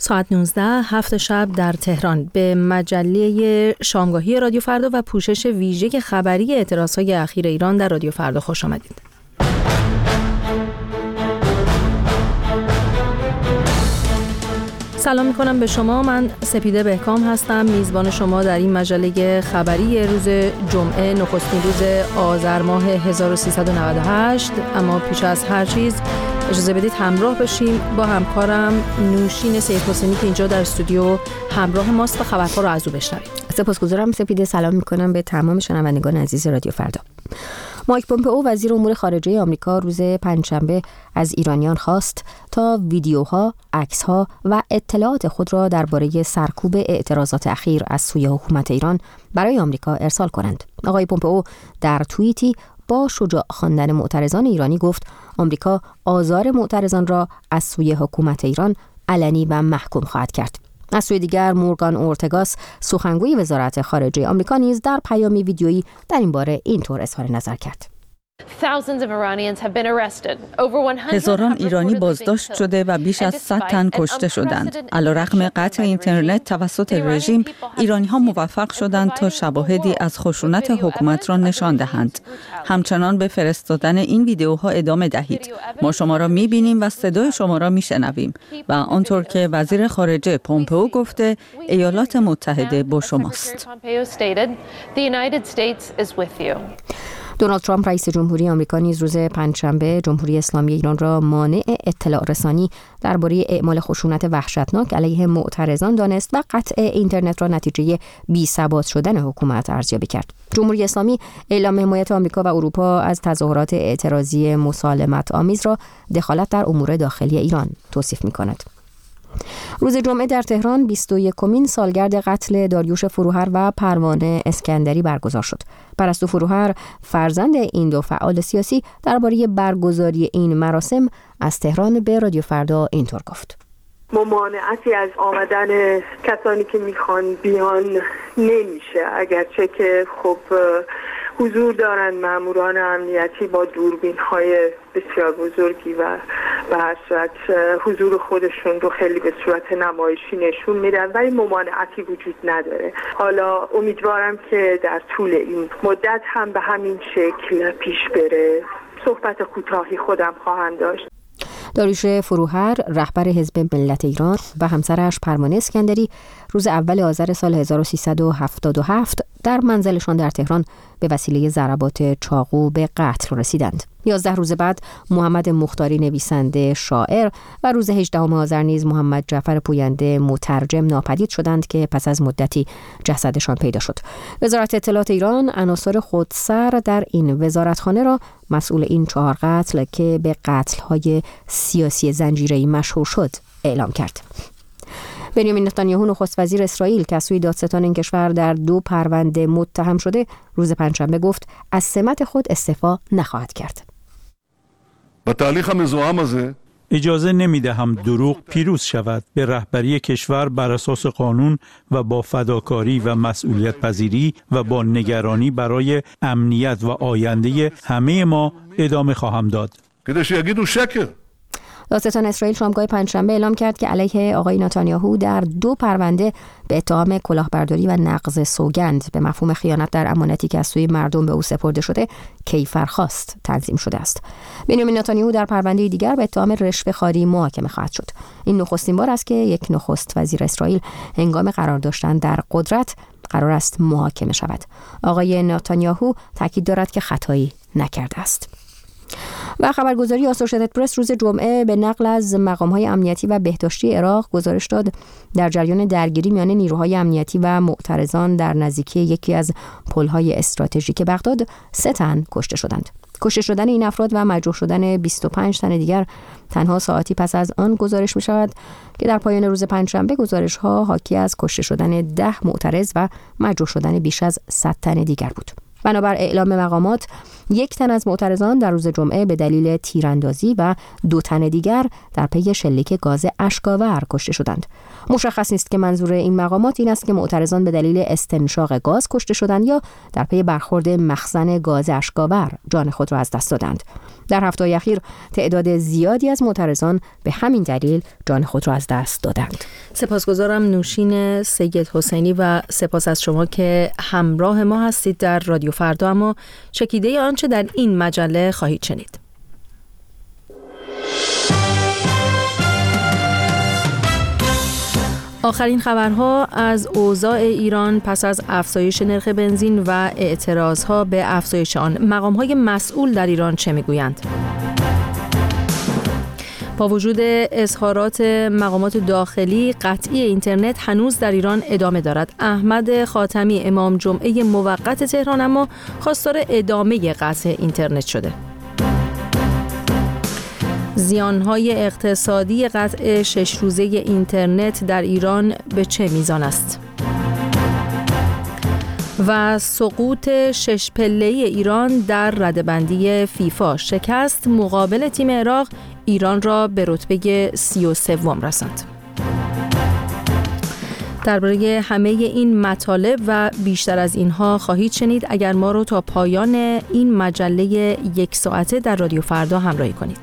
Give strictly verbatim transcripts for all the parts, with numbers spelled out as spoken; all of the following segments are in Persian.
ساعت نوزده هفت شب در تهران به مجله شامگاهی رادیو فردا و پوشش ویژه خبری اعتراضهای اخیر ایران در رادیو فردا خوش آمدید. سلام میکنم به شما. من سپیده بهکام هستم، میزبان شما در این مجله خبری روز جمعه نخستین روز آذر ماه هزار و سیصد و نود و هشت. اما پیش از هر چیز اجازه بدید همراه بشیم با همکارم نوشین سیدحسینی که اینجا در استودیو همراه ماست و خبرها رو از او بشنویم. سپاسگزارم سپیده. سلام میکنم به تمام شنوندگان عزیز رادیو فردا. مایک پومپئو وزیر امور خارجه آمریکا روز پنجشنبه از ایرانیان خواست تا ویدیوها، عکس‌ها و اطلاعات خود را درباره سرکوب اعتراضات اخیر از سوی حکومت ایران برای آمریکا ارسال کنند. آقای پومپئو در توییتی با شجاع خواندن معترضان ایرانی گفت آمریکا آزار معترضان را از سوی حکومت ایران علنی و محکوم خواهد کرد. از سوی دیگر مورگان اورتگاس سخنگوی وزارت خارجه آمریکا نیز در پیامی ویدیویی در این باره اینطور اظهار نظر کرد. هزاران ایرانی بازداشت شده و بیش از صد تن کشته شدند. علیرغم قطع اینترنت توسط رژیم، ایرانی‌ها موفق شدند تا شواهدی از خشونت حکومت را نشان دهند. همچنان به فرستادن این ویدیوها ادامه دهید. ما شما را می‌بینیم و صدای شما را می‌شنویم و آنطور که وزیر خارجه پومپئو گفته، ایالات متحده با شماست. دونالد ترامپ رئیس جمهوری آمریکا نیز روز پنجشنبه جمهوری اسلامی ایران را مانع اطلاع رسانی درباره اعمال خشونت وحشتناک علیه معترضان دانست و قطع اینترنت را نتیجه بی‌ثبات شدن حکومت ارزیابی کرد. جمهوری اسلامی اعلام حمایت آمریکا و اروپا از تظاهرات اعتراضی مسالمت آمیز را دخالت در امور داخلی ایران توصیف می‌کند. روز جمعه در تهران بیست و یکمین سالگرد قتل داریوش فروهر و پروانه اسکندری برگزار شد. پرستو فروهر، فرزند این دو فعال سیاسی، درباره برگزاری این مراسم از تهران به رادیو فردا اینطور گفت: ممانعتی از آمدن کسانی که میخوان بیان نمیشه، اگرچه که خب حضور دارن ماموران امنیتی با دوربین‌های بسیار بزرگی و به هر صورت حضور خودشون رو خیلی به صورت نمایشی نشون میدن، ولی ممانعتی وجود نداره. حالا امیدوارم که در طول این مدت هم به همین شکل پیش بره. صحبت کوتاهی خودم خواهم داشت. داریوش فروهر، رهبر حزب ملت ایران، و همسرش پروانه اسکندری روز اول آذر سال هزار و سیصد و هفتاد و هفت در منزلشان در تهران به وسیله ضربات چاقو به قتل رسیدند. یازده روز بعد محمد مختاری نویسنده شاعر و روز هجدهم آذر نیز محمد جعفر پوینده مترجم ناپدید شدند که پس از مدتی جسدشان پیدا شد. وزارت اطلاعات ایران عناصر خودسر در این وزارتخانه را مسئول این چهار قتل که به قتل‌های سیاسی زنجیره‌ای مشهور شد اعلام کرد. بنیامین نتانیاهو نخست وزیر اسرائیل که از سوی دادستان این کشور در دو پرونده متهم شده روز پنجشنبه گفت از سمت خود استعفا نخواهد کرد. اجازه نمیدهم دروغ پیروز شود. به رهبری کشور بر اساس قانون و با فداکاری و مسئولیت پذیری و با نگرانی برای امنیت و آینده همه ما ادامه خواهم داد. دادستان اسرائیل شامگاه پنجشنبه اعلام کرد که علیه آقای نتانیاهو در دو پرونده به اتهام کلاهبرداری و نقض سوگند به مفهوم خیانت در امانتی که از سوی مردم به او سپرده شده کیفرخواست تنظیم شده است. بنیامین نتانیاهو در پرونده دیگر به اتهام رشوه‌خواری محاکمه خواهد شد. این نخستین بار است که یک نخست وزیر اسرائیل هنگام قرار داشتن در قدرت قرار است محاکمه شود. آقای نتانیاهو تاکید دارد که خطایی نکرده است. و خبرگزاری آسوشیتد پرس روز جمعه به نقل از مقام‌های امنیتی و بهداشتی عراق گزارش داد در جریان درگیری میان نیروهای امنیتی و معترضان در نزدیکی یکی از پل‌های استراتژیک بغداد سه تن کشته شدند. کشته شدن این افراد و مجروح شدن بیست و پنج تن دیگر تنها ساعتی پس از آن گزارش می شود که در پایان روز پنجشنبه گزارش ها حاکی از کشته شدن ده معترض و مجروح شدن بیش از صد تن دیگر بود. بنابر اعلام مقامات، یک تن از معترضان در روز جمعه به دلیل تیراندازی و دو تن دیگر در پی شلیک گاز اشک‌آور کشته شدند. مشخص نیست که منظور این مقامات این است که معترضان به دلیل استنشاق گاز کشته شدند یا در پی برخورد مخزن گاز اشک‌آور جان خود را از دست دادند. در هفته‌های اخیر تعداد زیادی از معترضان به همین دلیل جان خود را از دست دادند. سپاسگزارم نوشین سید حسینی و سپاس از شما که همراه ما هستید در رادیو فردا. اما چکیده آنچه در این مجله خواهید شنید. آخرین خبرها از اوضاع ایران پس از افزایش نرخ بنزین و اعتراضها به افزایش آن. مقام‌های مسئول در ایران چه میگویند؟ با وجود اظهارات مقامات داخلی، قطعی اینترنت هنوز در ایران ادامه دارد. احمد خاتمی امام جمعه موقت تهران اما خواستار ادامه قطع اینترنت شده. زیانهای اقتصادی قطع شش روزه اینترنت در ایران به چه میزان است؟ و سقوط شش پله‌ای ایران در رده‌بندی فیفا، شکست مقابل تیم عراق ایران را به رتبه سی و سوم رساند. درباره همه این مطالب و بیشتر از اینها خواهید شنید اگر ما رو تا پایان این مجله یک ساعته در رادیو فردا همراهی کنید.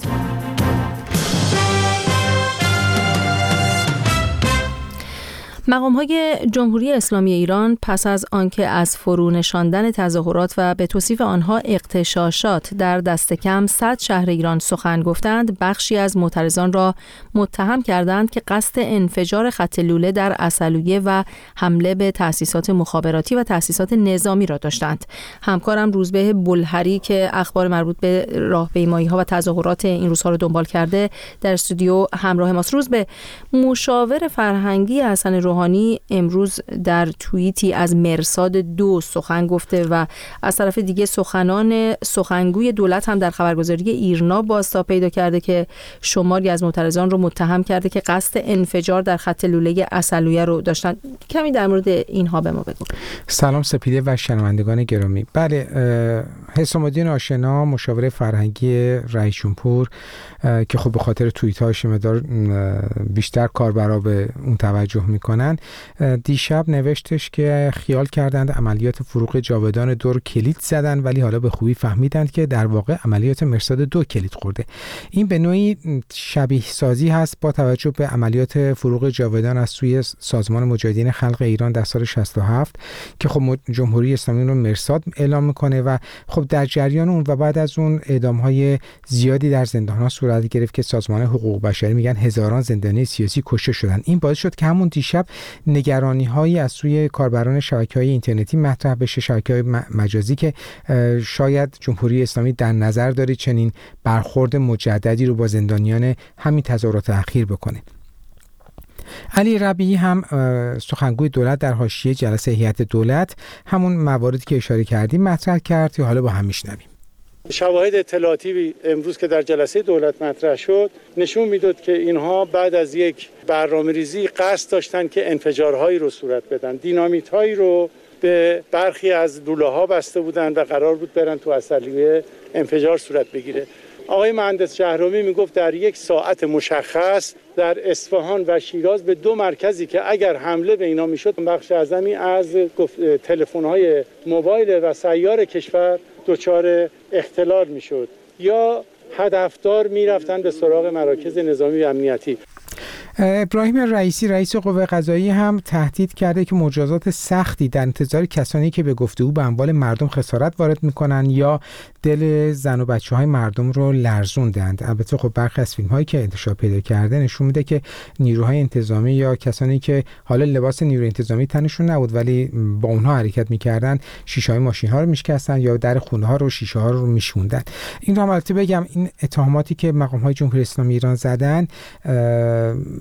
مقام‌های جمهوری اسلامی ایران پس از آنکه از فرونشاندن تظاهرات و به توصیف آنها اغتشاشات در دست کم صد شهر ایران سخن گفتند، بخشی از معترضان را متهم کردند که قصد انفجار خط لوله در عسلویه و حمله به تأسیسات مخابراتی و تأسیسات نظامی را داشتند. همکارم روزبه بلهری که اخبار مربوط به راهپیمایی‌ها و تظاهرات این روزها را دنبال کرده در استودیو همراه ماست. روزبه، مشاور فرهنگی حسن روحانی امروز در توییتی از مرصاد دو سخن گفته و از طرف دیگه سخنان سخنگوی دولت هم در خبرگزاری ایرنا بازتاب پیدا کرده که شماری از معترضان رو متهم کرده که قصد انفجار در خط لوله عسلویه رو داشتن. کمی در مورد اینها به ما بگو. سلام سپیده و شنوندگان گرامی. بله، حسام الدین آشنا، مشاور فرهنگی رئیس جمهور که خب به خاطر توییت هاش مقدار بیشتر کاربرا به اون توجه میکنن، دیشب نوشتش که خیال کردند عملیات فروغ جاودان دو رو کلید زدن ولی حالا به خوبی فهمیدند که در واقع عملیات مرصاد دو کلید خورده. این به نوعی شبیه سازی هست با توجه به عملیات فروغ جاودان از سوی سازمان مجاهدین خلق ایران در سال شصت و هفت که خب جمهوری اسلامی رو مرصاد اعلام میکنه و خب در جریان اون و بعد از اون اعدام‌های زیادی در زندان‌ها صورت گرفت که سازمان حقوق بشری میگن هزاران زندانی سیاسی کشته شدن. این باعث شد که همون دیشب نگرانی‌هایی از سوی کاربران شبکه‌های اینترنتی مطرح بشه، شبکه‌های مجازی، که شاید جمهوری اسلامی در نظر داره چنین برخورد مجددی رو با زندانیان همین تظاهرات اخیر بکنه. علی ربیعی هم سخنگوی دولت در حاشیه جلسه هیئت دولت همون مواردی که اشاره کردیم مطرح کرد که حالا با هم میشنویم. شواهد اطلاعاتی امروز که در جلسه دولت مطرح شد نشون میداد که اینها بعد از یک برنامه‌ریزی قصد داشتن که انفجارهایی رو صورت بدن، دینامیت‌هایی رو به برخی از لوله‌ها بسته بودن و قرار بود برن تو عسلویه انفجار صورت بگیره. آقای مهندس شهرمی میگفت در یک ساعت مشخص در اصفهان و شیراز به دو مرکزی که اگر حمله به اینا میشد بخش اعظمی از تلفن‌های موبایل و سیار کشور دچار اختلال میشد یا هدفدار میرفتن به سراغ مراکز نظامی و امنیتی. ابراهیم رئیسی رئیس قوه قضاییه هم تهدید کرده که مجازات سختی در انتظار کسانی که به گفتگو به اموال مردم خسارت وارد میکنن یا دل زن و بچه های مردم رو لرزوندند. البته خب برخی از فیلم هایی که انتشار پیدا کرده نشون میده که نیروهای انتظامی یا کسانی که حالا لباس نیروی انتظامی تنشون نبود ولی با اونها حرکت میکردن شیشه های ماشین ها رو میشکستن یا در خونه ها رو شیشه ها رو میشوندن. این رو البته بگم این اتهاماتی که مقام های جمهوری اسلامی ایران زدن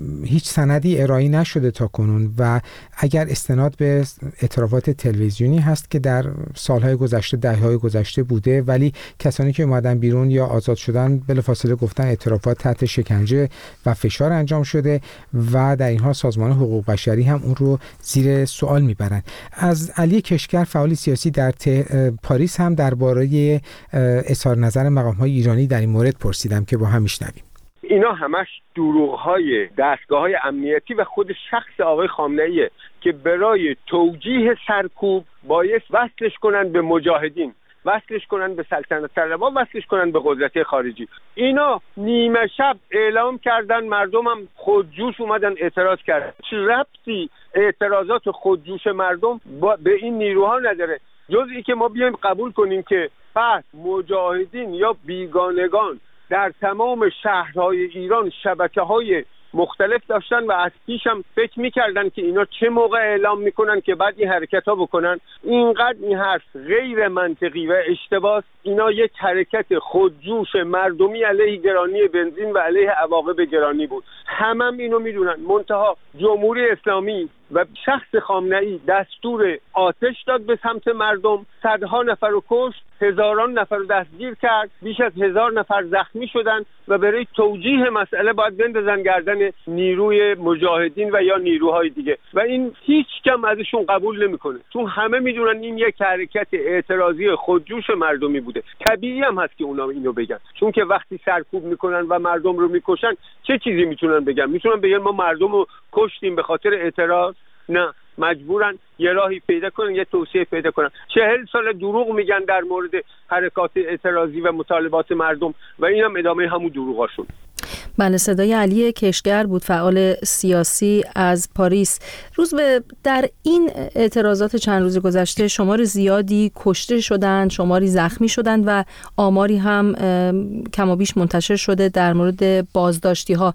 هیچ سندی ارائه نشده تا کنون و اگر استناد به اعترافات تلویزیونی هست که در سالهای گذشته، دهه‌های گذشته بوده، ولی کسانی که اومدن بیرون یا آزاد شدن بلافاصله گفتن اعترافات تحت شکنجه و فشار انجام شده و در اینها سازمان حقوق بشری هم اون رو زیر سوال میبرن. از علی کشگر فعال سیاسی در پاریس هم درباره اظهار نظر مقام‌های ایرانی در این مورد پرسیدم که با هم میشنویم. اینا همش دروغ‌های دستگاه‌های امنیتی و خود شخص آقای خامنه‌ایه که برای توجیه سرکوب باید وصلش کنن به مجاهدین، وصلش کنن به سلطنت طلبان، وصلش کنن به قدرت خارجی. اینا نیمه شب اعلام کردن، مردم هم خودجوش اومدن اعتراض کردن. چه ربطی اعتراضات خودجوش مردم به این نیروها نداره؟ جز این که ما بیایم قبول کنیم که پس مجاهدین یا بیگانگان در تمام شهرهای ایران شبکه‌های مختلف داشتن و از پیش هم فکر می‌کردن که اینا چه موقع اعلام می‌کنن که بعد این حرکت‌ها بکنن. اینقدر این حرف غیر منطقی و اشتباه. اینا یک حرکت خودجوش مردمی علیه گرانی بنزین و علیه عواقب گرانی بود. همه هم اینو می‌دونن. منتها جمهوری اسلامی و شخص خامنه‌ای دستور آتش داد به سمت مردم، صدها نفر رو کشت، هزاران نفر رو دستگیر کرد، بیش از هزار نفر زخمی شدن و برای توجیه مسئله باید بندازن گردن نیروی مجاهدین و یا نیروهای دیگه و این هیچ کم ازشون قبول نمیکنه، چون همه میدونن این یک حرکت اعتراضی خودجوش مردمی بوده. طبیعی هم هست که اونا اینو بگن، چون که وقتی سرکوب میکنن و مردم رو میکشن چه چیزی میتونن بگن؟ میتونن بگن ما مردم رو کشتیم به خاطر اعتراض؟ نه، مجبورن یه راهی پیدا کنن، یه توصیه پیدا کنن. چهل سال دروغ میگن در مورد حرکات اعتراضی و مطالبات مردم و این هم ادامه همون دروغاشون. بله، صدای علی کشگر بود، فعال سیاسی از پاریس. روز به در این اعتراضات چند روز گذشته شمار زیادی کشته شدند، شماری زخمی شدند و آماری هم کم و بیش منتشر شده در مورد بازداشتی ها.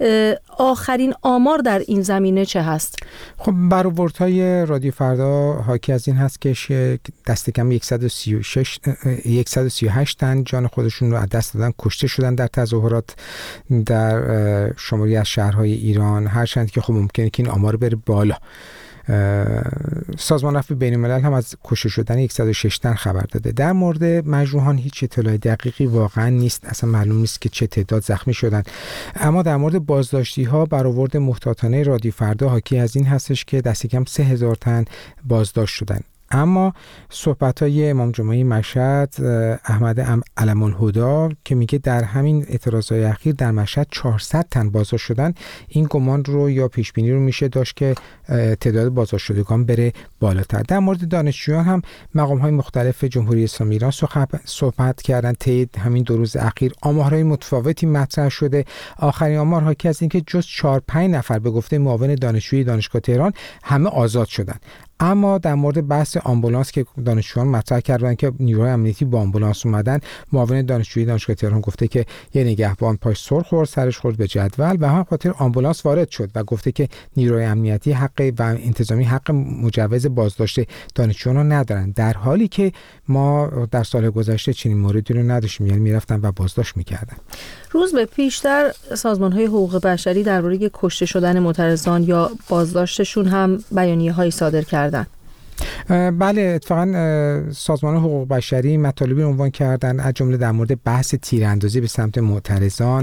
آخرین آمار در این زمینه چه هست؟ خب برآوردهای رادیو فردا حاکی از این هست که دست کم صد و سی و شش صد و سی و هشت تن جان خودشون رو از دست دادن، کشته شدن در تظاهرات در شماری از شهرهای ایران، هرچند که خب ممکنه که این آمار بره بالا. سازمان عفو بین‌الملل هم از کشته شدن صد و شش تن خبر داده. در مورد مجروحان هیچ اطلاع دقیقی واقعا نیست، اصلا معلوم نیست که چه تعداد زخمی شدن. اما در مورد بازداشتی ها برآورد محتاطانه رادیو فردا حاکی از این هستش که دست کم سه هزار تن بازداشت شدن. اما صحبت‌های امام جمعه مشهد احمد علم‌الهدی که میگه در همین اعتراضات اخیر در مشهد چهارصد تن بازداشت شدن، این گمان رو یا پیش بینی رو میشه داشت که تعداد بازداشت شدگان بره بالاتر. در مورد دانشجویان هم مقام‌های مختلف جمهوری اسلامی ایران صحبت کردن. طی همین دو روز اخیر آمارهای متفاوتی مطرح شده. آخرین آمار حاکی از اینکه جز چهار پنج نفر به گفته معاون دانشجوی دانشگاه تهران همه آزاد شدن. اما در مورد بحث آمبولانس که دانشجویان مطرح کردن که نیروهای امنیتی با آمبولانس اومدن، معاون دانشجویی دانشگاه تهران گفته که یه نگهبان پاش سر خورد، سرش خورد به جدول و هم خاطر آمبولانس وارد شد و گفته که نیروهای امنیتی حق و انتظامی حق مجوز بازداشت دانشجویان رو ندارن، در حالی که ما در سال گذشته چنین موردی رو نداشتیم، یعنی میرفتن و بازداشت میکردن. روز به پیشتر سازمان‌های حقوق بشری درباره کشته شدن معترضان یا بازداشتشون هم بیانیه‌هایی صادر کردند. بله، اتفاقا سازمان حقوق بشری مطالبی عنوان کردن، از جمله در مورد بحث تیراندازی به سمت معترضان،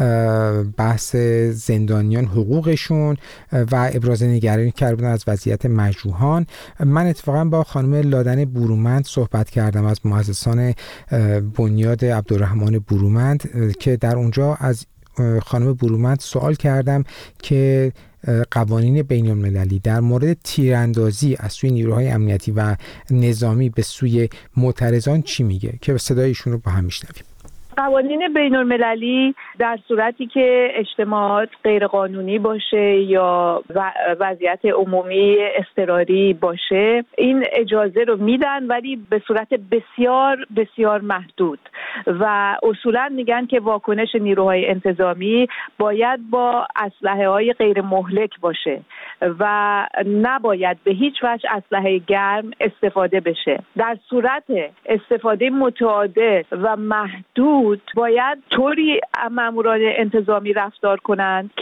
بحث زندانیان حقوقشون و ابراز نگرانی کردن از وضعیت مجروحان. من اتفاقا با خانم لادن برومند صحبت کردم از مؤسسان بنیاد عبدالرحمن برومند که در اونجا از خانم برومند سوال کردم که قوانین بین المللی در مورد تیراندازی از سوی نیروهای امنیتی و نظامی به سوی معترضان چی میگه، که صدایشون رو با هم میشنویم. قوانین بین المللی در صورتی که اجتماعات غیر قانونی باشه یا وضعیت عمومی اضطراری باشه این اجازه رو میدن، ولی به صورت بسیار بسیار محدود و اصولا میگن که واکنش نیروهای انتظامی باید با اسلحه های غیر مهلک باشه و نباید به هیچ وجه اسلحه گرم استفاده بشه. در صورت استفاده متعادل و محدود باید طوری ماموران انتظامی رفتار کنند که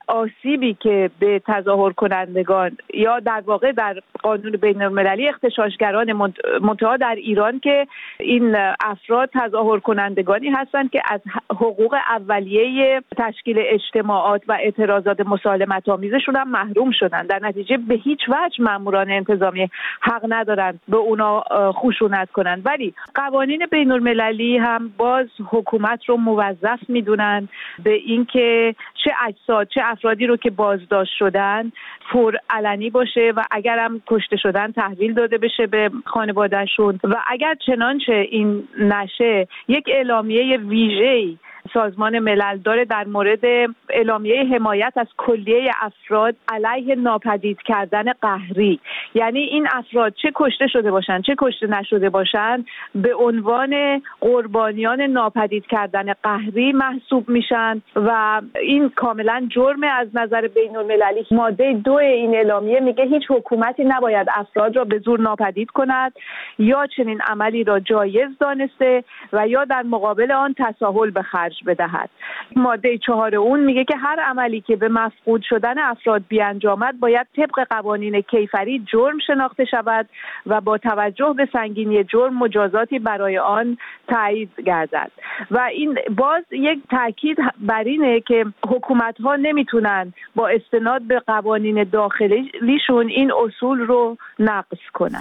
آسیبی که به تظاهر کنندگان یا در واقع در قانون بین‌المللی اغتشاشگران منتها در ایران که این افراد تظاهر کنندگانی هستند که از حقوق اولیه تشکیل اجتماعات و اعتراضات مسالمت آمیزشون هم محروم شدن. در نتیجه به هیچ وجه ماموران انتظامی حق ندارن به اونا خشونت کنن، ولی قوانین بین‌المللی هم باز حکومت رو موظف میدونن به اینکه چه اجساد چه افرادی رو که بازداشت شدن فور علنی باشه و اگر هم کشته شدن تحویل داده بشه به خانواده‌شون و اگر چنانچه این نشه یک اعلامیه ویژه‌ای سازمان ملل داره در مورد اعلامیه حمایت از کلیه افراد علیه ناپدید کردن قهری، یعنی این افراد چه کشته شده باشن چه کشته نشده باشن به عنوان قربانیان ناپدید کردن قهری محسوب میشن و این کاملا جرم از نظر بین المللی. ماده دو این اعلامیه میگه هیچ حکومتی نباید افراد را به زور ناپدید کند یا چنین عملی را جایز دانسته و یا در مقابل آن تساهل به خرج بدهد. ماده چهار اون میگه که هر عملی که به مفقود شدن افراد بیانجامد باید طبق قوانین کیفری جرم شناخته شود و با توجه به سنگینی جرم مجازاتی برای آن تایید گردد. و این باز یک تاکید بر اینه که حکومت ها نمیتونن با استناد به قوانین داخلیشون این اصول رو نقض کنن.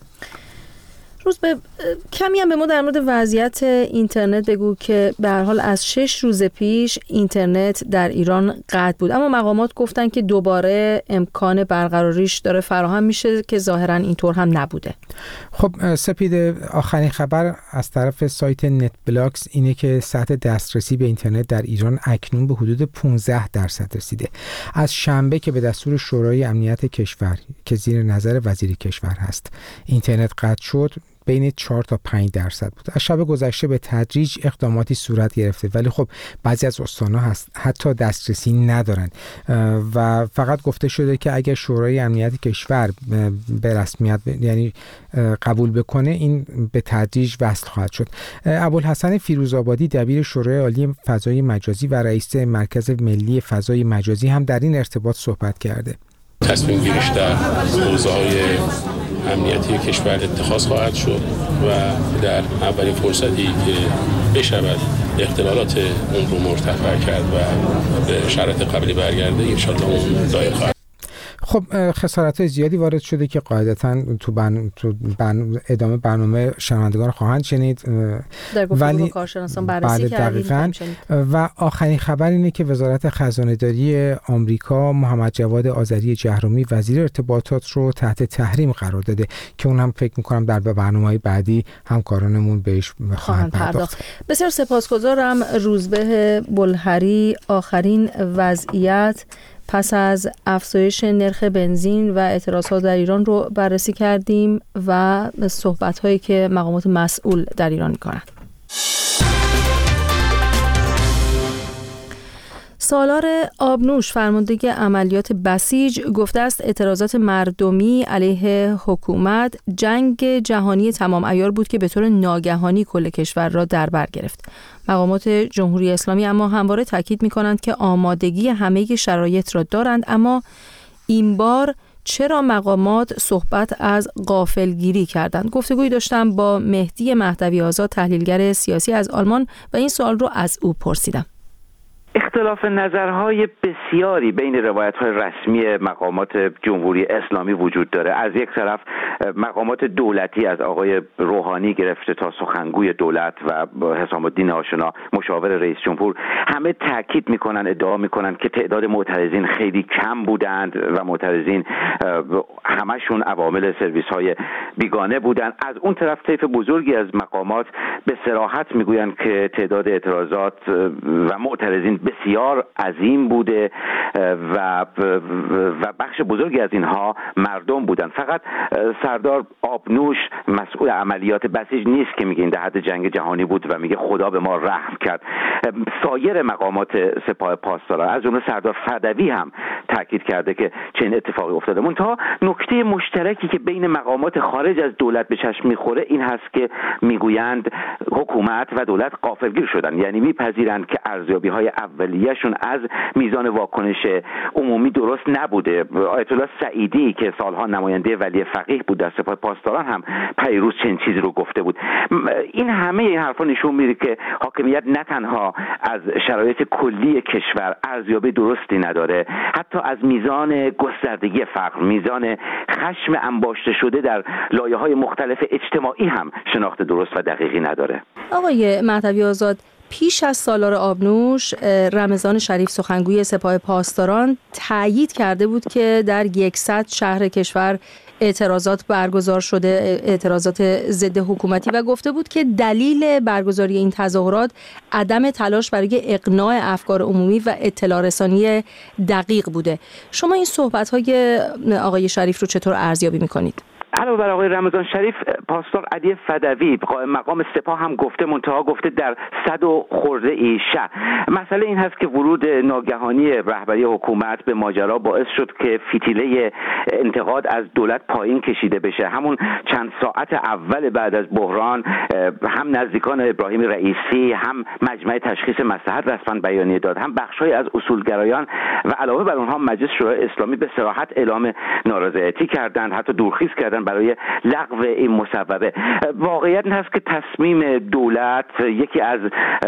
روز به کمی هم به ما در مورد وضعیت اینترنت بگو که به هر حال از شش روز پیش اینترنت در ایران قطع بود، اما مقامات گفتن که دوباره امکان برقراریش داره فراهم میشه که ظاهرا اینطور هم نبوده. خب سپید، آخرین خبر از طرف سایت نت بلاکس اینه که سطح دسترسی به اینترنت در ایران اکنون به حدود پانزده درصد رسیده. از شنبه که به دستور شورای امنیت کشور که زیر نظر وزیر کشور هست اینترنت قطع شد بین چهار تا پنج درصد بود. از شب گذشته به تدریج اقداماتی صورت گرفته، ولی خب بعضی از استان‌ها هست حتی دسترسی ندارن و فقط گفته شده که اگر شورای امنیت کشور به رسمیت یعنی قبول بکنه این به تدریج وصل خواهد شد. ابوالحسن فیروزآبادی دبیر شورای عالی فضای مجازی و رئیس مرکز ملی فضای مجازی هم در این ارتباط صحبت کرده. تصمیم گیریش در حوزه‌های امنیتی کشور اتخاذ خواهد شد و در اولین فرصتی که بشود اختلالات اون رو مرتفع کرد و به شرایط قبلی برگرده انشاءالله اون دایر خواهد. خب خسارات زیادی وارد شده که قاعدتاً تو, بن... تو بن... ادامه برنامه شنوندگان خواهند شنید، ولی کارشناسان بررسی کردن. و آخرین خبر اینه که وزارت خزانه‌داری آمریکا محمد جواد آذری جهرومی وزیر ارتباطات رو تحت تحریم قرار داده که اون هم فکر می‌کنم در برنامه‌های بعدی همکارانمون بهش خواهند پرداخت. بسیار سپاسگزارم روزبه بلهری. آخرین وضعیت پس از افزایش نرخ بنزین و اعتراضات در ایران رو بررسی کردیم و صحبت‌هایی که مقامات مسئول در ایران می‌کنند. سالار آبنوش فرمانده عملیات بسیج گفته است اعتراضات مردمی علیه حکومت جنگ جهانی تمام عیار بود که به طور ناگهانی کل کشور را در بر گرفت. مقامات جمهوری اسلامی اما همواره تاکید می‌کنند که آمادگی همه شرایط را دارند، اما این بار چرا مقامات صحبت از غافلگیری کردند؟ گفتگویی داشتم با مهدی مهدوی آزاد تحلیلگر سیاسی از آلمان و این سوال رو از او پرسیدم. اختلاف نظرهای بسیاری بین روایت‌های رسمی مقامات جمهوری اسلامی وجود داره. از یک طرف مقامات دولتی از آقای روحانی گرفته تا سخنگوی دولت و حسام الدین آشنا مشاور رئیس جمهور همه تاکید میکنن، ادعا میکنن که تعداد معترضین خیلی کم بودند و معترضین همشون عوامل سرویس‌های بیگانه بودند. از اون طرف طیف بزرگی از مقامات به صراحت میگویند که تعداد اعتراضات و معترضین بسیار عظیم بوده و و بخش بزرگی از اینها مردم بودند. فقط سردار آبنوش مسئول عملیات بسیج نیست که میگه این در حد جنگ جهانی بود و میگه خدا به ما رحم کرد. سایر مقامات سپاه پاسداران از جمله سردار فدوی هم تاکید کرده که چنین اتفاقی افتاده. منتها نکته مشترکی که بین مقامات خارج از دولت به چشم میخوره این هست که میگویند حکومت و دولت غافلگیر شدن، یعنی میپذیرند که ارزیابی‌های اولیه‌شون از میزان واکنش عمومی درست نبوده. آیت الله سعیدی که سالها نماینده ولی فقیه بود در سپاه پاسداران هم پیروز چنین چیزی رو گفته بود. این همه این حرفا نشون میده که حاکمیت نه تنها از شرایط کلی کشور ارزیابی درستی نداره، حتی از میزان گستردگی فقر، میزان خشم انباشته شده در لایه‌های مختلف اجتماعی هم شناخت درست و دقیقی نداره. آقای مهدوی آزاد، پیش از سالار آبنوش رمضان شریف سخنگوی سپاه پاسداران تأیید کرده بود که در یکصد شهر کشور اعتراضات برگزار شده، اعتراضات ضد حکومتی، و گفته بود که دلیل برگزاری این تظاهرات عدم تلاش برای اقناع افکار عمومی و اطلاع رسانی دقیق بوده. شما این صحبت‌های آقای شریف رو چطور ارزیابی می‌کنید؟ علاوه بر آقای رمضان شریف، پاسدار علی فدوی قائم مقام سپاه هم گفته، منتها گفته در صد و خورده ای شهر. مسئله این هست که ورود ناگهانی رهبری حکومت به ماجرا باعث شد که فتیله انتقاد از دولت پایین کشیده بشه. همون چند ساعت اول بعد از بحران هم نزدیکان ابراهیم رئیسی، هم مجمع تشخیص مصلحت رسما بیانیه داد، هم بخشای از اصولگرایان و علاوه بر اونها مجلس شورای اسلامی به صراحت اعلام نارضایتی کردند، حتی دورخیز کردند برای لغو این مصوبه. واقعیت این هست که تصمیم دولت یکی از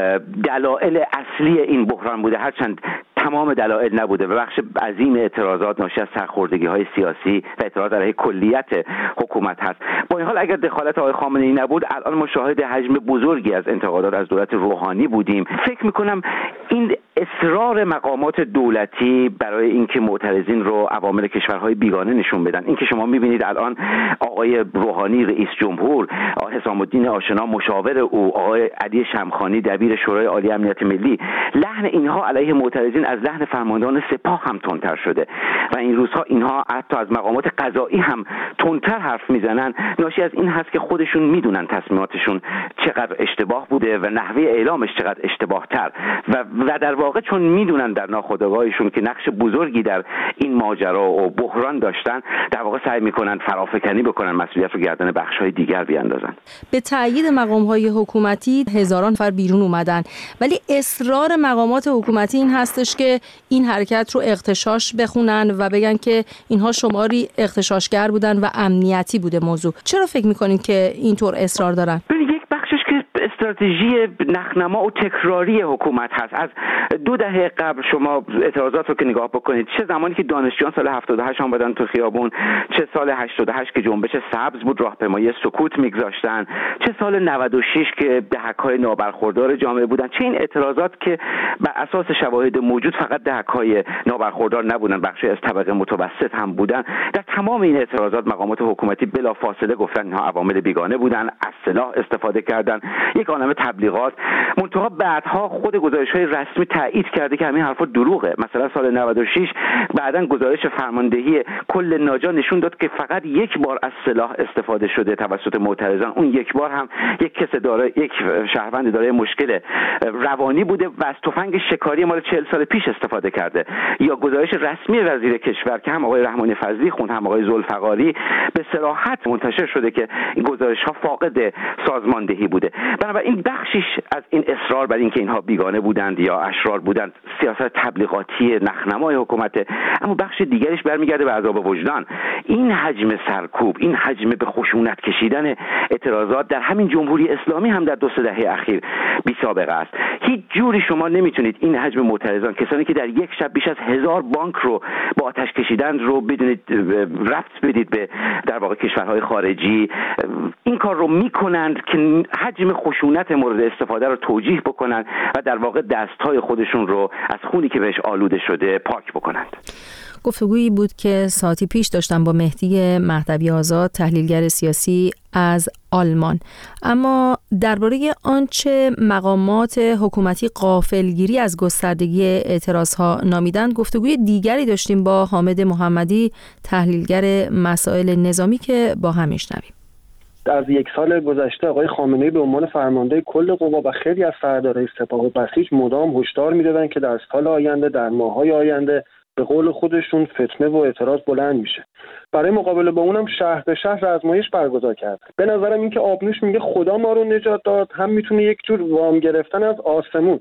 دلایل اصلی این بحران بوده، هرچند تمام دلایل نبوده، و بخش عظیم اعتراضات ناشی از سرخوردگی‌های سیاسی و اعتراض علیه کلیت حکومت هست. با این حال اگر دخالت آقای خامنه‌ای نبود، الان ما شاهد حجم بزرگی از انتقادات از دولت روحانی بودیم. فکر می‌کنم این اصرار مقامات دولتی برای اینکه معترضین رو عوامل کشورهای بیگانه نشون بدن، اینکه شما می‌بینید الان آقای روحانی رئیس جمهور، حسام الدین آشنا مشاور او، آقای علی شمخانی دبیر شورای عالی امنیت ملی، لحن اینها علیه معترضین از لحن فرماندهان سپاه هم تندتر شده و این روزها اینها حتی از مقامات قضایی هم تندتر حرف میزنن. ناشی از این هست که خودشون میدونن تصمیماتشون چقدر اشتباه بوده و نحوه اعلامش چقدر اشتباه تر و, و در واقع چون میدونن در ناخودآگاهشون که نقش بزرگی در این ماجرا و بحران داشتن، در واقع سعی میکنن فرافکنی بکنن، مسئولیت رو گردن بخش‌های دیگر بیاندازن. به تأیید مقام‌های حکومتی هزاران نفر بیرون اومدن، ولی اصرار مقامات حکومتی این هستش که این حرکت رو اغتشاش بخونن و بگن که اینها شماری اغتشاشگر بودن و امنیتی بوده موضوع. چرا فکر میکنید که اینطور اصرار دارن؟ یک بخشش که استراتژی نخنما و تکراری حکومت هست. از دو دهه قبل شما اعتراضات رو که نگاه بکنید، چه زمانی که دانشجویان سال هفتاد و هشت اومدن تو خیابون، چه سال هشتاد و هشت که جنبش سبز بود راهپیمایی سکوت میگذاشتن، چه سال نود و شش که دهک‌های نابرخوردار جامعه بودن، چه این اعتراضات که بر اساس شواهد موجود فقط دهک‌های نابرخوردار نبودن، بخشی از طبقه متوسط هم بودن. در تمام این اعتراضات مقامات حکومتی بلافاصله گفتن اینها عوامل بیگانه بودن، از سلاح استفاده کردن، یک عالمه تبلیغات. منتها بعدها خود گزارش‌های رسمی تایید کرده که همین حرفا دروغه. مثلا سال نود و شش بعداً گزارش فرماندهی کل ناجا نشون داد که فقط یک بار از سلاح استفاده شده توسط معترضان، اون یک بار هم یک کس داره یک شهروند داره مشکل روانی بوده و از تفنگ شکاری مال چهل سال پیش استفاده کرده. یا گزارش رسمی وزیر کشور که هم آقای رحمانی فضلی خوند هم آقای ذوالفقاری به صراحت منتشر شده که این گزارش‌ها فاقد سازماندهی بوده. بنابراین بخشش از این اصرار بر اینکه اینها بیگانه بودند یا اشرار بودند سیاست تبلیغاتی نخنمای حکومته، اما بخش دیگرش برمیگرده به عذاب وجدان. این حجم سرکوب، این حجم به خشونت کشیدن اعتراضات در همین جمهوری اسلامی هم در دو سه دهه اخیر بی سابقه است. هیچ جوری شما نمیتونید این حجم معترضان، کسانی که در یک شب بیش از هزار بانک رو با آتش کشیدند رو بدونید رفت بدید به در واقع کشورهای خارجی. این کار رو میکنند که حجم خشونت مورد استفاده رو توجیه بکنند و در واقع دستهای خودشون رو از خونی که بهش آلوده شده پاک بکنند. گفتگویی بود که ساعتی پیش داشتم با مهدی مهدوی آزاد، تحلیلگر سیاسی از آلمان. اما درباره آنچه مقامات حکومتی غافلگیری از گستردگی اعتراضها نامیدند گفتگوی دیگری داشتیم با حامد محمدی، تحلیلگر مسائل نظامی، که با هم میشنویم. از یک سال گذشته آقای خامنه‌ای به عنوان فرمانده کل قوا و خیلی از سردارای سپاه و بسیج مدام هشدار می‌دادن که در سال آینده، در ماه‌های آینده به قول خودشون فتنه و اعتراض بلند میشه. برای مقابله با اونم شهر به شهر آزمایش برگزار کرد. به نظرم این که آبنوش میگه خدا ما رو نجات داد، هم میتونه یک جور وام گرفتن از آسمون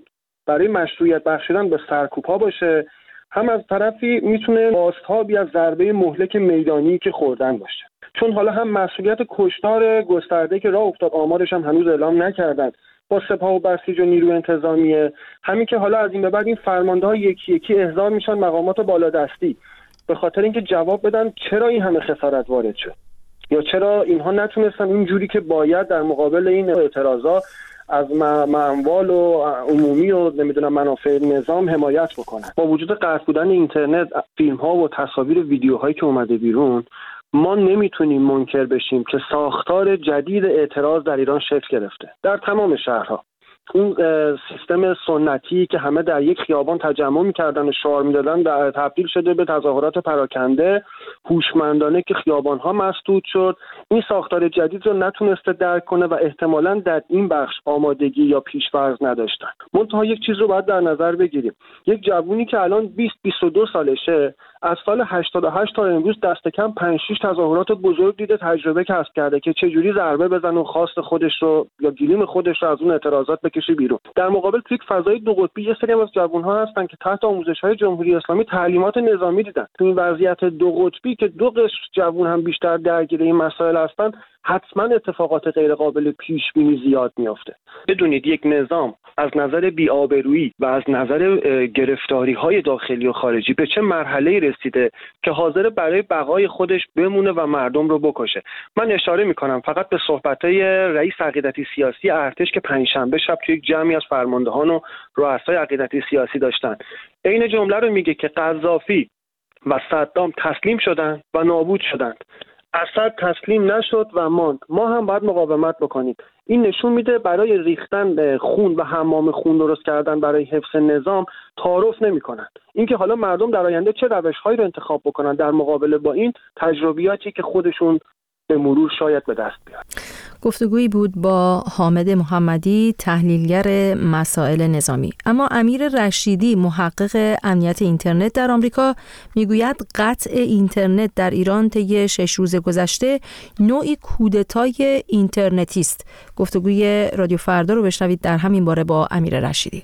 برای مشروعیت بخشیدن به سرکوب‌ها باشه، هم از طرفی میتونه بازتابی از ضربه مهلک میدانی که خوردن باشه. چون حالا هم مسئولیت کشتار گسترده که راه افتاد، آمارش هم هنوز اعلام نکردن، با سپاه و بسیج و نیروی انتظامیه، همین که حالا از این به بعد این فرمانده‌ها یکی یکی احضار میشن مقامات بالادستی به خاطر اینکه جواب بدن چرا این همه خسارت وارد شد یا چرا اینها نتونستن این جوری که باید در مقابل این اعتراضا از اموال و عمومی و نمیدونم منافع نظام حمایت بکنن. با وجود قطع بودن اینترنت، فیلم ها و تصاویر ویدیوهایی که اومده بیرون، ما نمیتونیم منکر بشیم که ساختار جدید اعتراض در ایران شکل گرفته در تمام شهرها. اون سیستم سنتی که همه در یک خیابان تجمع می‌کردن و شعار می‌دادن در تبدیل شده به تظاهرات پراکنده هوشمندانه که خیابان‌ها مسدود شد. این ساختار جدید رو نتونسته درک کنه و احتمالاً در این بخش آمادگی یا پیش‌فرض نداشتن. منتها یک چیز رو باید در نظر بگیریم، یک جوونی که الان بیست بیست و دو سالشه از سال هشتاد و هشت تا امروز دست کم پنج شش تظاهرات بزرگ دیده، تجربه کسب کرده که چه جوری ضربه بزنه و خواست خودش رو یا گلیم خودش رو از اون اعتراضات بکشه بیرون. در مقابل تو یک فضای دو قطبی یه سری از جوان‌ها هستن که تحت آموزش‌های جمهوری اسلامی تعلیمات نظامی دیدن. تو این وضعیت دو قطبی که دو قشر جوان هم بیشتر درگیر این مسائل هستن، حتما اتفاقات غیر قابل پیش بینی زیاد میافته. بدونید یک نظام از نظر بی‌آبرویی و از نظر گرفتاری‌های داخلی و خارجی به چه مرحله‌ای رسیده که حاضر برای بقای خودش بمونه و مردم رو بکشه. من اشاره می‌کنم فقط به صحبت‌های رئیس عقیدتی سیاسی ارتش که پنجشنبه شب توی یک جمعی از فرماندهان و رؤسای عقیدتی سیاسی داشتن. این جمله رو میگه که قذافی و صدام تسلیم شدند و نابود شدند. اسد تسلیم نشد و ماند. ما هم باید مقاومت بکنیم. این نشون میده برای ریختن خون و حمام خون درست کردن برای حفظ نظام تعارف نمی‌کنن. اینکه حالا مردم در آینده چه روش‌هایی رو انتخاب بکنن در مقابله با این تجربیاتی که خودشون به مرور شاید به دست بیارن. گفتگویی بود با حامد محمدی، تحلیلگر مسائل نظامی. اما امیر رشیدی، محقق امنیت اینترنت در آمریکا، میگوید قطع اینترنت در ایران طی شش روز گذشته نوعی کودتای اینترنتی است. گفتگوی رادیو فردا رو بشنوید در همین باره با امیر رشیدی.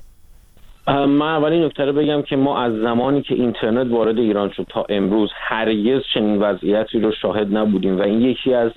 من اولین نکته رو بگم که ما از زمانی که اینترنت وارد ایران شد تا امروز هرگز چنین وضعیتی رو شاهد نبودیم و این یکی از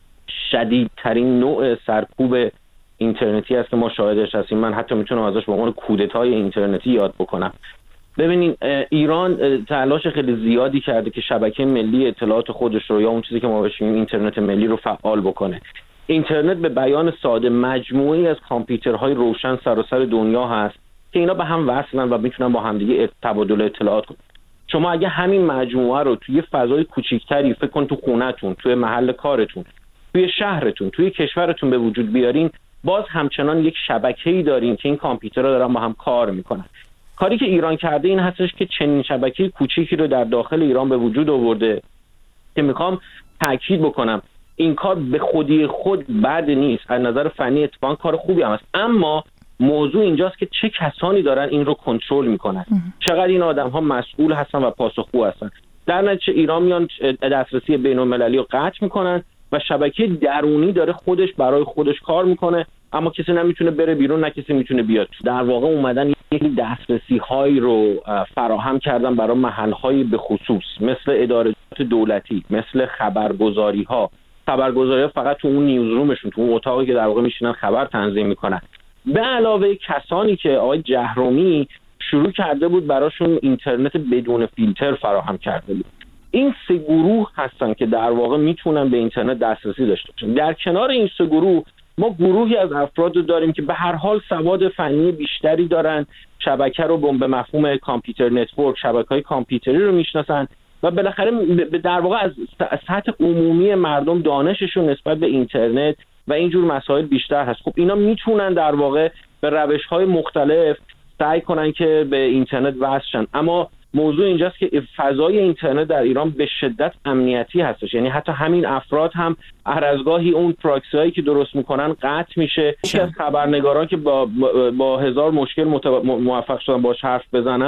شدیدترین نوع سرکوب اینترنتی است که ما شاهدش هستیم. من حتی میتونم ازش به عنوان کودتای اینترنتی یاد بکنم. ببینین، ایران تلاش خیلی زیادی کرده که شبکه ملی اطلاعات خودش رو یا اون چیزی که ما بهش میگیم اینترنت ملی رو فعال بکنه. اینترنت به بیان ساده مجموعه‌ای از کامپیوترهای روشن سراسر دنیا هست که اینا به هم وصلن و میتونن با همدیگه تبادل اطلاعات کنن. شما اگه همین مجموعه رو توی فضای کوچیکتری، فکر کن تو خونه‌تون، توی محل کارتون، توی شهرتون، توی کشورتون به وجود بیارین، باز همچنان یک شبکه‌ای دارین که این کامپیوترها دارن با هم کار میکنن. کاری که ایران کرده این هستش که چنین شبکه کوچیکی رو در داخل ایران به وجود آورده که میخوام تاکید بکنم این کار به خودی خود بد نیست، از نظر فنی اتفاقا کار خوبی هم است، اما موضوع اینجاست که چه کسانی دارن این رو کنترل میکنن، چقدر این آدم ها مسئول هستن و پاسخگو هستن. در نتیجه ایران میان دسترسی بین المللی رو قطع میکنن و شبکه درونی داره خودش برای خودش کار میکنه، اما کسی نمیتونه بره بیرون، نه کسی میتونه بیاد. در واقع اومدن یک دسترسی هایی رو فراهم کردن برای محل های به خصوص مثل ادارات دولتی، مثل خبرگزاری ها. خبرگزاری ها فقط تو اون نیوزرومشون، تو اون اتاقی که در واقع میشینن خبر تنظیم میکنن. به علاوه کسانی که آقای جهرومی شروع کرده بود براشون اینترنت بدون فیلتر فراهم کرده بود. این سه گروه هستن که در واقع میتونن به اینترنت دسترسی داشته باشن. در کنار این سه گروه ما گروهی از افراد رو داریم که به هر حال سواد فنی بیشتری دارن، شبکه رو به مفهوم کامپیوتر نتورک، شبکه‌های کامپیوتری رو میشناسن و بالاخره در واقع از سطح عمومی مردم دانششون نسبت به اینترنت و اینجور مسائل بیشتر هست. خب اینا میتونن در واقع به روش‌های مختلف سعی کنن که به اینترنت وصل شن، اما موضوع اینجاست که فضای اینترنت در ایران به شدت امنیتی هستش. یعنی حتی همین افراد هم هر از گاهی اون پراکسی هایی که درست میکنن قطع میشه. یکی از خبرنگاران که با با هزار مشکل موفق شدن باش حرف بزنم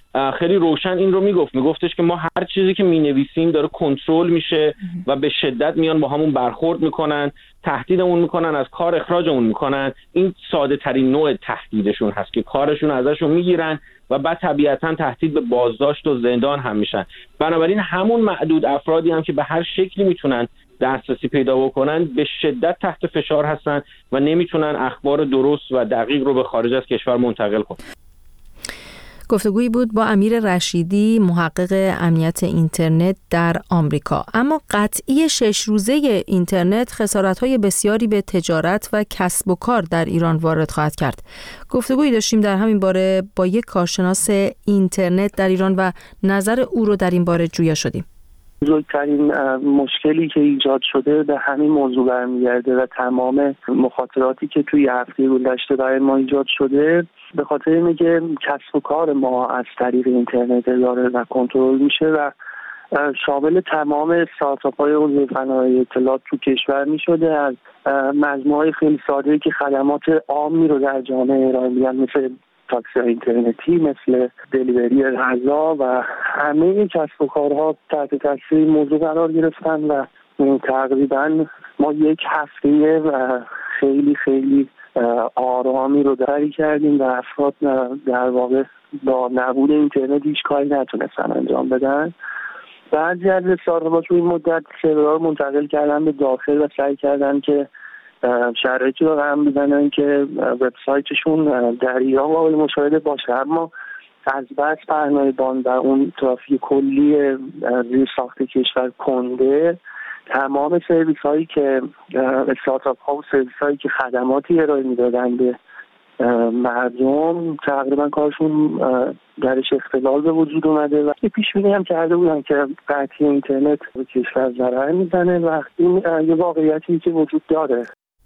خیلی روشن این رو میگفت میگفتش که ما هر چیزی که مینویسیم داره کنترل میشه و به شدت میان با همون برخورد میکنن، تهدیدمون میکنن، از کار اخراجمون میکنن. این ساده ترین نوع تهدیدشون هست که کارشون ازشون میگیرن و بعد طبیعتاً تهدید به بازداشت و زندان هم میشن. بنابراین همون معدود افرادی هم که به هر شکلی میتونن دسترسی پیدا بکنن به شدت تحت فشار هستن و نمیتونن اخبار درست و دقیق رو به خارج از کشور منتقل کنن. گفتگویی بود با امیر رشیدی، محقق امنیت اینترنت در آمریکا. اما قطعی شش روزه اینترنت خسارت‌های بسیاری به تجارت و کسب و کار در ایران وارد خواهد کرد. گفتگویی داشتیم در همین باره با یک کارشناس اینترنت در ایران و نظر او رو در این باره جویا شدیم. بزرگترین مشکلی که ایجاد شده به همین موضوع برمیگرده و تمام مخاطراتی که توی هفته گذشته برای ما ایجاد شده به خاطر اینه که کسب و کار ما از طریق اینترنت اداره و کنترل میشه و شامل تمام استارتاپ‌های حوزه فناوری اطلاعات تو کشور میشده، از مجموعه خیلی ساده‌ای که خدمات عامی رو در جامعه ارائه میدن مثل تاکسی اینترنتی، مثل دلیوری غذا و همه کسب و کارها تحت تاثیر موضوع قرار گرفتن و تقریبا ما یک هفته و خیلی خیلی آرامی رو داری کردیم و افراد در واقع با نبود اینترنت هیچ کاری نتونستن انجام بدن. بعضی از استارتاپ‌ها تو این مدت سرورها رو منتقل کردن به داخل و سعی کردن که شرایطی رو هم بزنن که وبسایتشون در ایران قابل مشاهده باشه، اما از بس پهنای بان و اون ترافیک کلی زیر ساخت کشور کنده، تمام سرویس هایی که استارتاپ ها و سرویس هایی که خدماتی ارائه میدادن به مردم تقریبا کارشون درش اختلال به وجود اومده و پیش بینی هم کرده بودن که قطعی اینترنت به کشور ضرر میزنه و این یه واقعیتی که وجود داره.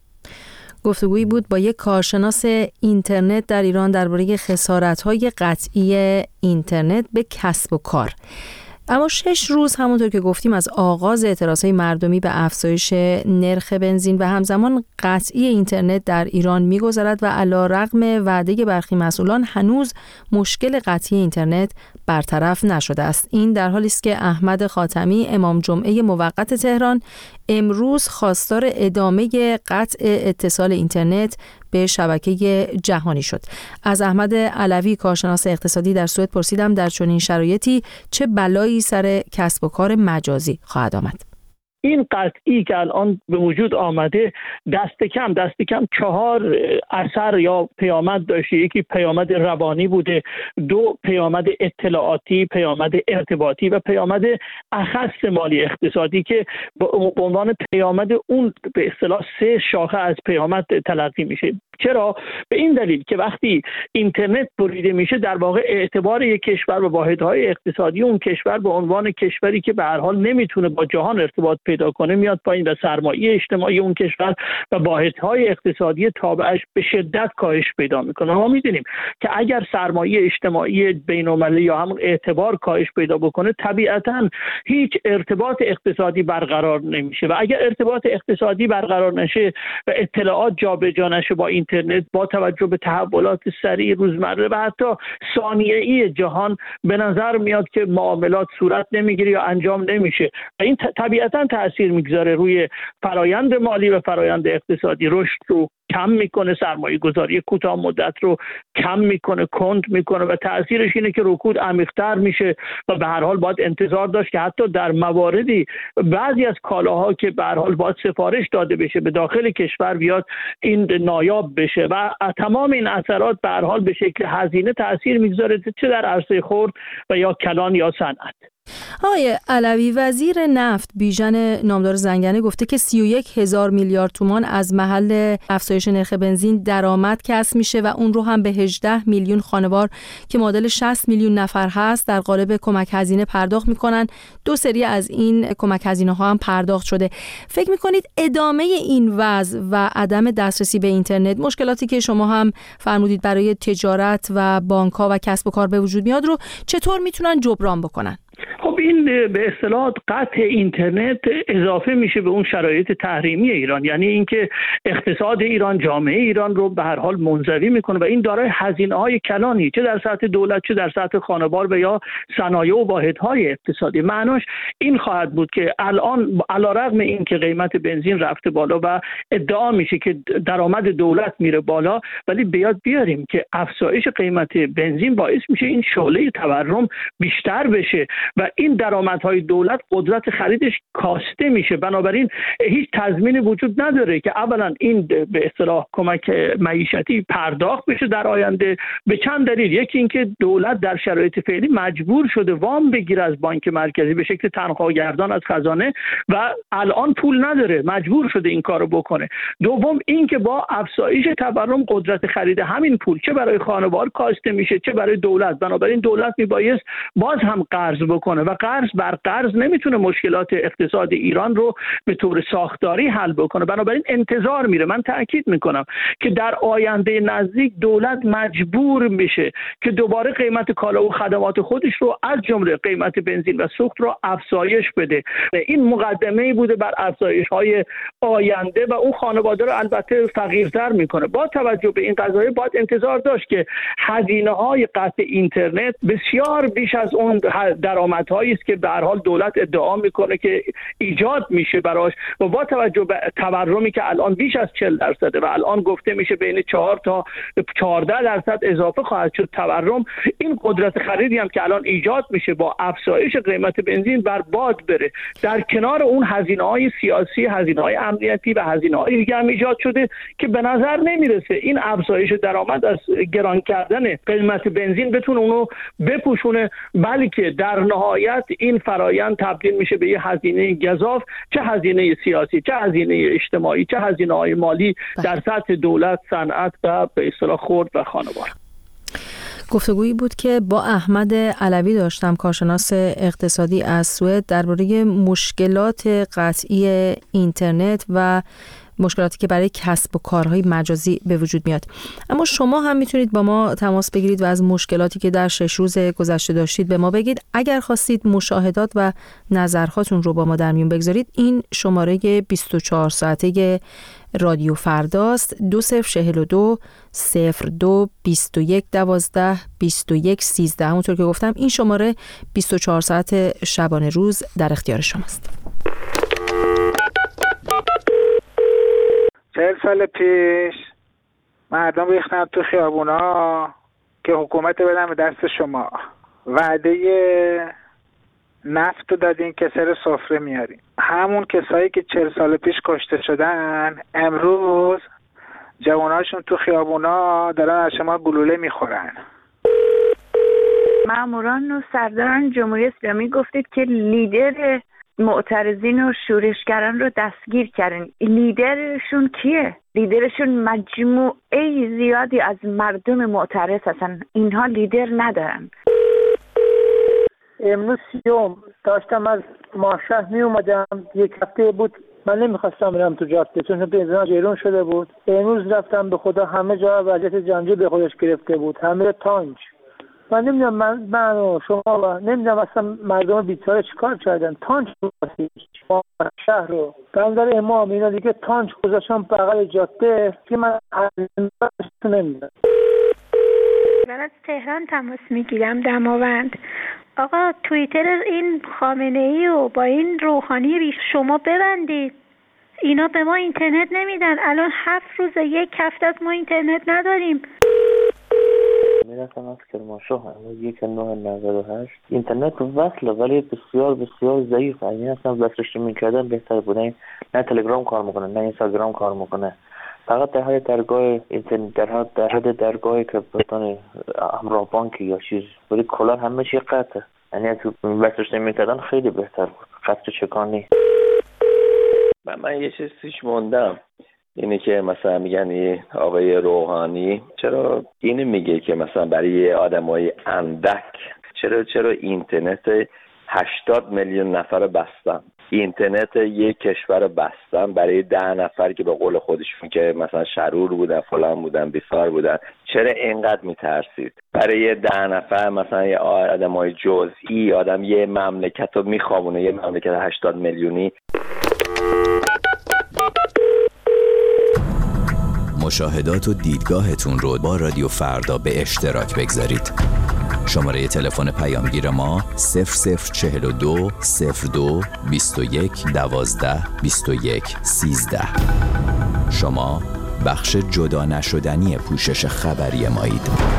گفتگویی بود با یک کارشناس اینترنت در ایران درباره خسارت‌های قطعی اینترنت به کسب و کار. اما شش روز همونطور که گفتیم از آغاز اعتراضهای مردمی به افزایش نرخ بنزین و همزمان قطعی اینترنت در ایران می‌گذرد و علی‌رغم وعده برخی مسئولان هنوز مشکل قطعی اینترنت برطرف نشده است. این در حالی است که احمد خاتمی امام جمعه موقت تهران امروز خواستار ادامه قطع اتصال اینترنت به شبکه جهانی شد. از احمد علوی کارشناس اقتصادی در سوئد پرسیدم در چنین شرایطی چه بلایی سر کسب و کار مجازی خواهد آمد. این قطعی که الان به وجود آمده دست کم دست کم چهار اثر یا پیامد داشته. یکی پیامد روانی بوده، دو پیامد اطلاعاتی، پیامد ارتباطی و پیامد اخص مالی اقتصادی که به عنوان پیامد اون به اصطلاح سه شاخه از پیامد تلقی میشه. چرا؟ به این دلیل که وقتی اینترنت بریده میشه در واقع اعتبار یک کشور و واحدهای اقتصادی اون کشور به عنوان کشوری که به هر حال نمیتونه با جهان ارتباط پیدا کنه میاد پایین و سرمایه اجتماعی اون کشور و واحدهای اقتصادی تابعش به شدت کاهش پیدا میکنه. ما میدونیم که اگر سرمایه اجتماعی بین‌المللی یا همون اعتبار کاهش پیدا بکنه طبیعتاً هیچ ارتباط اقتصادی برقرار نمیشه و اگر ارتباط اقتصادی برقرار نشه و اطلاعات جابجا نشه با اینترنت با توجه به تحولات سریع روزمره و حتی ثانیه‌ای جهان به نظر میاد که معاملات صورت نمیگیره یا انجام نمیشه و این طبیعتاً تأثیر میگذاره روی فرایند مالی و فرایند اقتصادی. رشد رو کم میکنه، سرمایه گذاری کوتاه مدت رو کم میکنه، کند میکنه و تأثیرش اینه که رکود عمیق‌تر میشه و به هر حال باید انتظار داشت که حتی در مواردی بعضی از کالاها که به هر حال باید سفارش داده بشه به داخل کشور بیاد این نایاب بشه و تمام این اثرات به هر حال به شکل هزینه تأثیر میگذاره چه در عرصه خرد و یا کلان یا صنعت. آقای علوی، وزیر نفت بیژن نامدار زنگنه گفته که سی و یک هزار میلیارد تومان از محل افزایش نرخ بنزین درآمد کسب میشه و اون رو هم به هجده میلیون خانوار که معادل شصت میلیون نفر هست در قالب کمک هزینه پرداخت میکنن. دو سری از این کمک هزینه ها هم پرداخت شده. فکر میکنید ادامه این وضع و عدم دسترسی به اینترنت، مشکلاتی که شما هم فرمودید برای تجارت و بانک ها و کسب و کار به وجود میاد رو چطور میتونن جبران بکنن؟ خب این به اصطلاح قطع اینترنت اضافه میشه به اون شرایط تحریمی ایران، یعنی اینکه اقتصاد ایران، جامعه ایران رو به هر حال منزوی میکنه و این دارای هزینه‌های کلانی، چه در سطح دولت چه در سطح خانوار و یا صنایع و واحدهای اقتصادی. معناش این خواهد بود که الان علیرغم اینکه قیمت بنزین رفته بالا و ادعا میشه که درآمد دولت میره بالا، ولی بیاد بیاریم که افزایش قیمت بنزین باعث میشه این شعله تورم بیشتر بشه و این درآمدهای دولت قدرت خریدش کاسته میشه. بنابراین هیچ تضمینی وجود نداره که اولا این به اصطلاح کمک معیشتی پرداخت بشه در آینده، به چند دلیل. یکی اینکه دولت در شرایط فعلی مجبور شده وام بگیره از بانک مرکزی به شکل تنخواهگردان از خزانه و الان پول نداره، مجبور شده این کارو بکنه. دوم اینکه با افزایش تورم قدرت خرید همین پول چه برای خانوار کاسته میشه چه برای دولت. بنابراین دولت میبایست باز هم قرض بکنه و قرض بر قرض نمیتونه مشکلات اقتصاد ایران رو به طور ساختاری حل بکنه. بنابراین انتظار میره، من تاکید میکنم که در آینده نزدیک دولت مجبور میشه که دوباره قیمت کالا و خدمات خودش رو از جمله قیمت بنزین و سوخت رو افزایش بده. این مقدمه‌ای بوده بر افزایش‌های آینده و اون خانواده رو البته فقیرتر میکنه. با توجه به این قضایه باید انتظار داشت که هزینه‌های قطع اینترنت بسیار بیش از اون درآمدهایی است که به هر حال دولت ادعا میکنه که ایجاد میشه براش و با توجه به تورمی که الان بیش از چهل درصده و الان گفته میشه بین چهار تا چهارده درصد اضافه خواهد شد تورم، این قدرت خریدی هم که الان ایجاد میشه با افزایش قیمت بنزین بر باد بره. در کنار اون هزینه‌های سیاسی، هزینه‌های امنیتی و هزینه‌های دیگه هم ایجاد شده که به نظر نمیرسه این افزایش درآمد از گران کردن قیمت بنزین بتونه اونو بپوشونه، بلکه در نهایت این فرایند تبدیل میشه به یه هزینه گزاف، چه هزینه سیاسی چه هزینه اجتماعی چه هزینه‌های مالی در سطح دولت، صنعت و به اصطلاح خرد و خانوار. گفتگویی بود که با احمد علوی داشتم، کارشناس اقتصادی از سوئد، درباره مشکلات قطعی اینترنت و مشکلاتی که برای کسب و کارهای مجازی به وجود میاد. اما شما هم میتونید با ما تماس بگیرید و از مشکلاتی که در شش روز گذشته داشتید به ما بگید. اگر خواستید مشاهدات و نظرهاتون رو با ما در میون بگذارید، این شماره بیست و چهار ساعته رادیو فرداست. دو صفر چهل و دو صفر دو بیست و یک دوازده بیست و یک سیزده. همونطور که گفتم این شماره بیست و چهار ساعت شبانه روز در اختیار شماست. چهل سال پیش مردم ریختن تو خیابونا که حکومت بدن به دست شما، وعده نفت رو دادین که سر سفره میارین. همون کسایی که چهل سال پیش کشته شدن امروز جواناشون تو خیابونا دارن از شما گلوله میخورن. ماموران و سرداران جمهوری اسلامی گفتید که لیدر معترضین و شورشگران رو دستگیر کردن. لیدرشون کیه؟ لیدرشون مجموعه زیادی از مردم معترض هستن، اینها لیدر ندارن. امروز سیوم داشتم از ماشهر می اومدم، یک هفته بود من نمیخواستم برم تو جاده چون بنزین گرون شده بود. امروز رفتم، به خدا همه جا وضعیت جنگی به خودش گرفته بود، همه تانک. من نمیدونم من من و شما و نمیدونم اصلا مردم بیچاره چیکار کردن. تانک شما شهر رو بندر امام اینا دیگه تانک گذاشتن بغل جاده که من نمیدونم. من از تهران تماس میگیرم، دماوند. آقا توییتر این خامنه‌ای و با این روحانی ریش شما ببندید. اینا به ما اینترنت نمیدن. الان هفت روز یک هفته از ما اینترنت نداریم. میرسم از کرمانشاه، امروز یک نه نود و هشت اینترنت وصل ولی بسیار بسیار ضعیف. یعنی اصلا وصلش میکردن بهتر بوده. نه تلگرام کار میکنه نه اینستاگرام کار میکنه، فقط در حد درگاه اینترنت، در حد در حد درگاهی که بتونه همراه بانک یا چیز، ولی کلا همه چی قطعه. یعنی از وصلش نمیکردن خیلی بهتر بود. قطع چکانی. من, من یه چیزیش موندم، اینه که مثلا میگن آقای روحانی چرا اینو میگه که مثلا برای آدمای اندک چرا چرا اینترنت هشتاد میلیون نفر بستن. اینترنت یک کشور رو بستن برای ده نفر که به قول خودشون که مثلا شرور بودن، فلان بودن، بیسار بودن. چرا اینقدر میترسید؟ برای ده نفر مثلا یه آدمای جزئی، آدم یه مملکت رو میخوابونه، یه مملکت هشتاد میلیونی. مشاهدات و دیدگاهتون رو با رادیو فردا به اشتراک بگذارید. شماره تلفن پیامگیر ما صفر صفر چهل و دو صفر دو بیست و یک دوازده بیست و یک سیزده. شما بخش جدا نشدنی پوشش خبری مایید.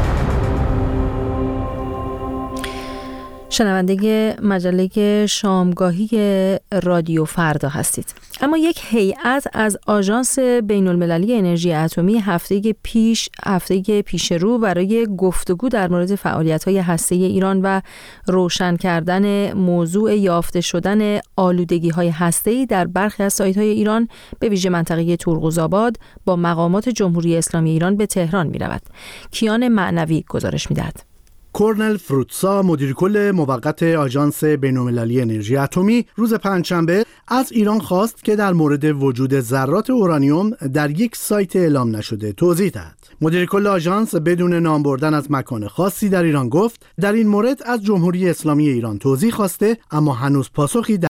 شنونده مجله شامگاهی رادیو فردا هستید. اما یک هیئت از آژانس بین‌المللی انرژی اتمی هفته پیش هفته پیش رو برای گفتگو در مورد فعالیت‌های هسته‌ای ایران و روشن کردن موضوع یافته شدن آلودگی‌های هسته‌ای در برخی از سایت‌های ایران به ویژه منطقه تورغوزآباد با مقامات جمهوری اسلامی ایران به تهران می‌رود. کیان معنوی گزارش می‌دهد. کورنل فروتسا مدیر کل موقت آژانس بین‌المللی انرژی اتمی روز پنجشنبه از ایران خواست که در مورد وجود ذرات اورانیوم در یک سایت اعلام نشده توضیح دهد. مدیر کل آژانس بدون نام بردن از مکان خاصی در ایران گفت در این مورد از جمهوری اسلامی ایران توضیح خواسته اما هنوز پاسخی